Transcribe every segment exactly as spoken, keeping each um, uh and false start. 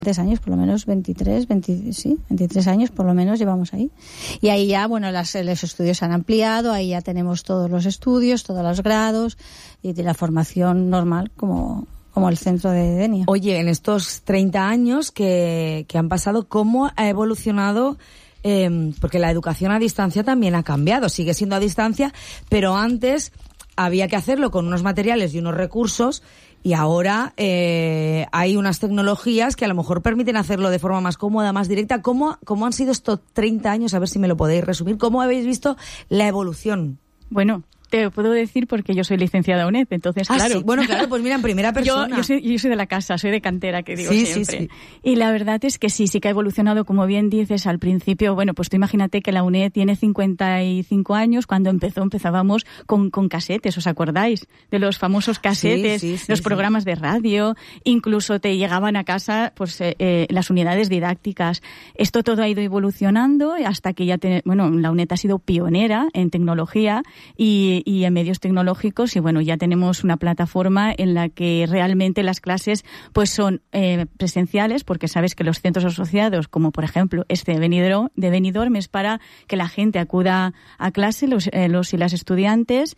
años, por lo menos veintitrés, veinte, sí, veintitrés años por lo menos llevamos ahí. Y ahí ya, bueno, las, los estudios se han ampliado, ahí ya tenemos todos los estudios, todos los grados y de la formación normal como, como el centro de Denia. Oye, en estos treinta años que, que han pasado, ¿cómo ha evolucionado? Eh, porque la educación a distancia también ha cambiado, sigue siendo a distancia, pero antes había que hacerlo con unos materiales y unos recursos. Y ahora eh, hay unas tecnologías que a lo mejor permiten hacerlo de forma más cómoda, más directa. ¿Cómo, cómo han sido estos treinta años? A ver si me lo podéis resumir. ¿Cómo habéis visto la evolución? Bueno, te puedo decir porque yo soy licenciada U N E D, entonces ah, claro. Sí. Bueno, claro, pues mira, en primera persona. Yo, yo, soy, yo soy de la casa, soy de cantera, que digo sí, siempre. Sí, sí. Y la verdad es que sí, sí que ha evolucionado, como bien dices, al principio. Bueno, pues tú imagínate que la U N E D tiene cincuenta y cinco años, cuando empezó, empezábamos con, con casetes, ¿os acordáis? De los famosos casetes, sí, sí, sí, los sí. programas de radio, incluso te llegaban a casa, pues, eh, eh, las unidades didácticas. Esto todo ha ido evolucionando hasta que ya, te, bueno, la U N E D ha sido pionera en tecnología y, y en medios tecnológicos. tecnológicos y bueno, ya tenemos una plataforma en la que realmente las clases pues son eh, presenciales, porque sabes que los centros asociados, como por ejemplo este de Benidorm, de Benidorm, es para que la gente acuda a clase, los, eh, los y las estudiantes,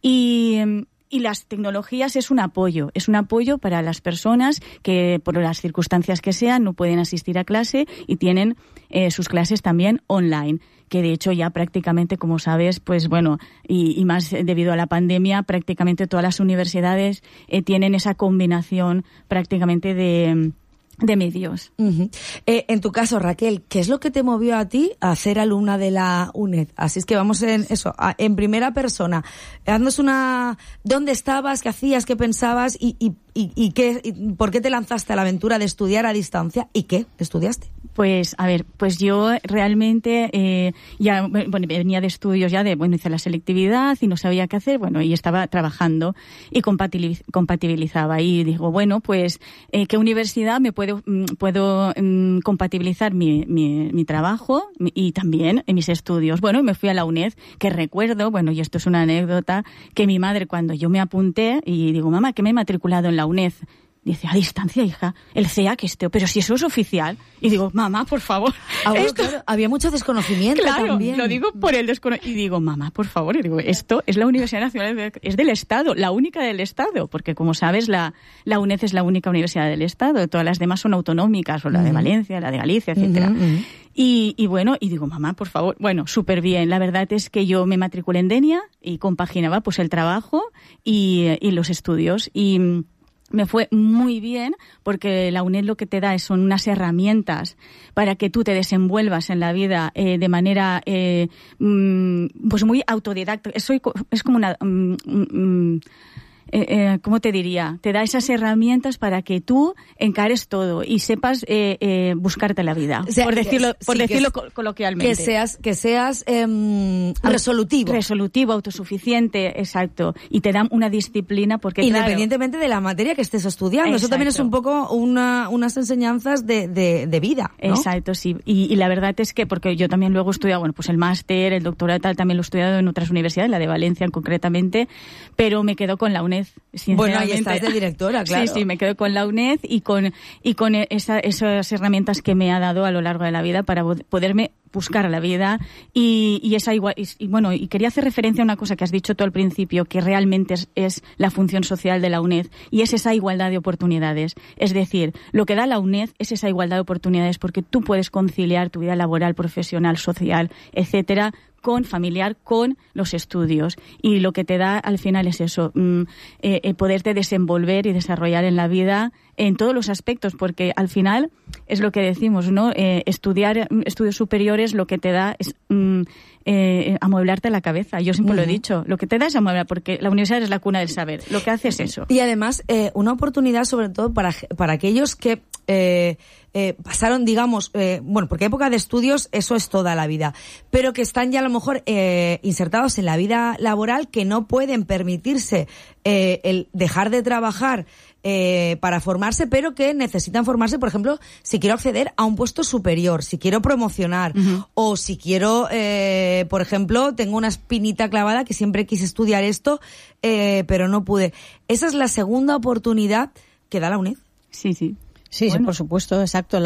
y Y las tecnologías es un apoyo, es un apoyo para las personas que por las circunstancias que sean no pueden asistir a clase y tienen eh, sus clases también online, que de hecho ya prácticamente, como sabes, pues bueno, y, y más debido a la pandemia, prácticamente todas las universidades eh, tienen esa combinación prácticamente de... de medios. Uh-huh. Eh, en tu caso, Raquel, ¿qué es lo que te movió a ti a ser alumna de la U N E D? Así es que vamos en eso, a, en primera persona. Haznos una... ¿Dónde estabas? ¿Qué hacías? ¿Qué pensabas? ¿Y, y, y, y qué, y por qué te lanzaste a la aventura de estudiar a distancia? ¿Y qué estudiaste? Pues, a ver, pues yo realmente eh, ya, bueno, venía de estudios ya de, bueno, hice la selectividad y no sabía qué hacer, bueno, y estaba trabajando y compatiliz- compatibilizaba y digo, bueno, pues, eh, ¿qué universidad me puedo, puedo um, compatibilizar mi, mi, mi trabajo y también en mis estudios? Bueno, y me fui a la U N E D, que recuerdo, bueno, y esto es una anécdota, que mi madre cuando yo me apunté y digo, mamá, que me he matriculado en la U N E D, dice, a distancia, hija, el C E A C esto, pero si eso es oficial. Y digo, mamá, por favor. Ahora, esto... claro, había mucho desconocimiento claro, también. Lo digo por el desconocimiento. Y digo, mamá, por favor, y digo, esto es la Universidad Nacional, de... es del Estado, la única del Estado, porque como sabes, la, la U N E D es la única universidad del Estado, todas las demás son autonómicas, o la uh-huh. de Valencia, la de Galicia, etcétera. Uh-huh, uh-huh. Y, y bueno, y digo, mamá, por favor, bueno, súper bien. La verdad es que yo me matriculé en Denia y compaginaba pues el trabajo y, y los estudios. Y me fue muy bien porque la U N E D lo que te da son unas herramientas para que tú te desenvuelvas en la vida eh, de manera eh, pues muy autodidacta. Soy, es como una... Um, um, Eh, eh, ¿cómo te diría? Te da esas herramientas para que tú encares todo y sepas eh, eh, buscarte la vida, o sea, por decirlo, que, por sí, decirlo que, coloquialmente. Que seas, que seas eh, resolutivo. Resolutivo, autosuficiente, exacto. Y te dan una disciplina porque, independientemente claro, de la materia que estés estudiando. Exacto. Eso también es un poco una, unas enseñanzas de, de, de vida, ¿no? Exacto, sí. Y, y la verdad es que, porque yo también luego he estudiado, bueno, pues el máster, el doctorado tal, también lo he estudiado en otras universidades, la de Valencia concretamente, pero me quedo con la U N E D. Bueno, ahí estás de directora, claro. Sí, sí, me quedo con la U N E D y con y con esa, esas herramientas que me ha dado a lo largo de la vida para poderme buscar la vida y, y esa igual y, y bueno, y quería hacer referencia a una cosa que has dicho tú al principio, que realmente es, es la función social de la U N E D y es esa igualdad de oportunidades. Es decir, lo que da la U N E D es esa igualdad de oportunidades porque tú puedes conciliar tu vida laboral, profesional, social, etcétera, con familiar, con los estudios. Y lo que te da al final es eso, mm, eh, eh, poderte desenvolver y desarrollar en la vida en todos los aspectos, porque al final es lo que decimos, ¿no? Eh, estudiar estudios superiores lo que te da es mm, eh, amueblarte la cabeza. Yo siempre uh-huh. lo he dicho, lo que te da es amueblar, porque la universidad es la cuna del saber. Lo que hace es eso. Y además, eh, una oportunidad sobre todo para, para aquellos que eh, eh, pasaron, digamos, eh, bueno, porque época de estudios eso es toda la vida, pero que están ya a lo mejor eh, insertados en la vida laboral, que no pueden permitirse eh, el dejar de trabajar Eh, para formarse, pero que necesitan formarse, por ejemplo, si quiero acceder a un puesto superior, si quiero promocionar, uh-huh. o si quiero, eh, por ejemplo, tengo una espinita clavada que siempre quise estudiar esto, eh, pero no pude. Esa es la segunda oportunidad que da la U N E D. Sí, sí. Sí, bueno. sí, por supuesto, exacto.